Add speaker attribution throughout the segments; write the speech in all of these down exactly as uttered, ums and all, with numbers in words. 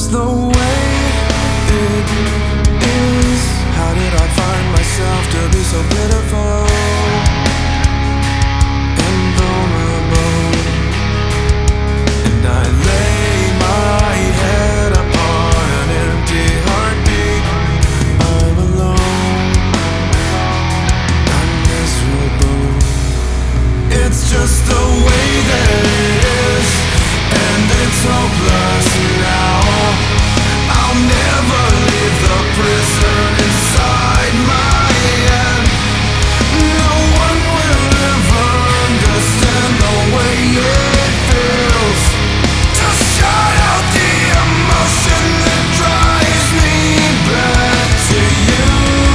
Speaker 1: just the way it is. How did I find myself to be so pitiful and vulnerable? And I lay my head upon an empty heartbeat. I'm alone, I'm miserable. It's just the way that it is, and it's hopeless now. I'll never leave the prison inside my head. No one will ever understand the way it feels to shut out the emotion that drives me back to you.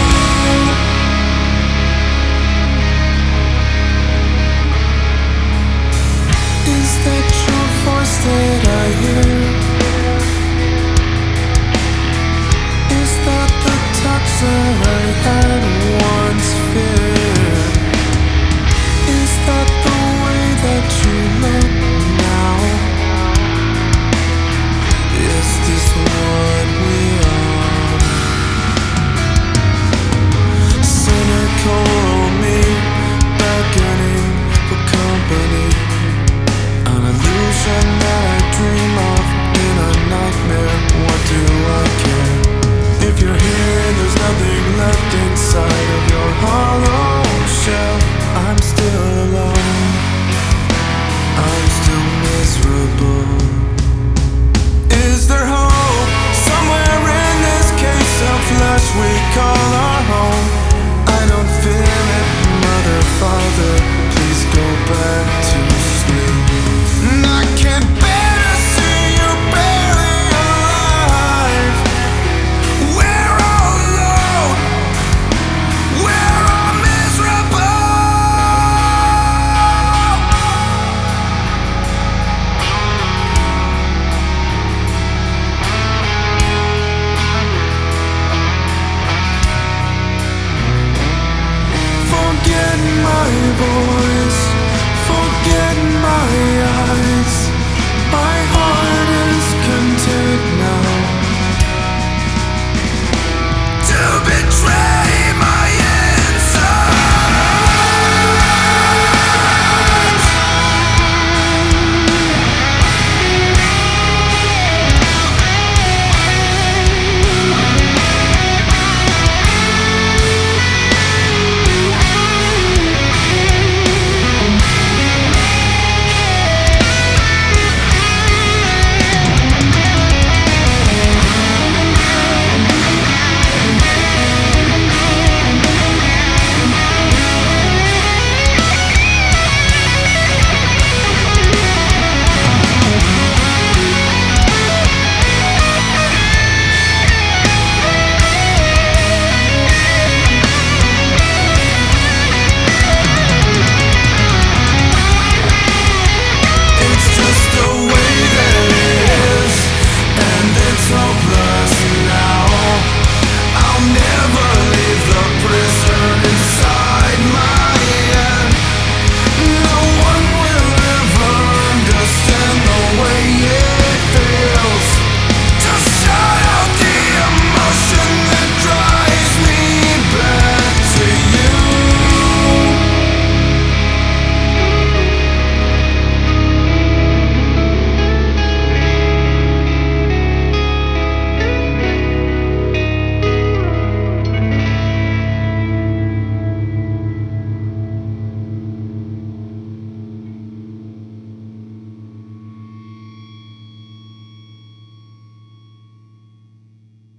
Speaker 1: Is that your voice that I hear? Is that the touch that I had once feared? Is that the way that you look now? Is this what we are? Cynical me, beckoning for company. An illusion that I dream of in a nightmare. What do I care? If you're here, there's nothing left inside of your hollow shell. I'm still alone, I'm still miserable. Is there hope somewhere in this case of flesh we call our home? I don't feel it, mother, father, please go back to sleep. And I can't bear to see you barely alive. We're all alone, we're all miserable. Forget my voice.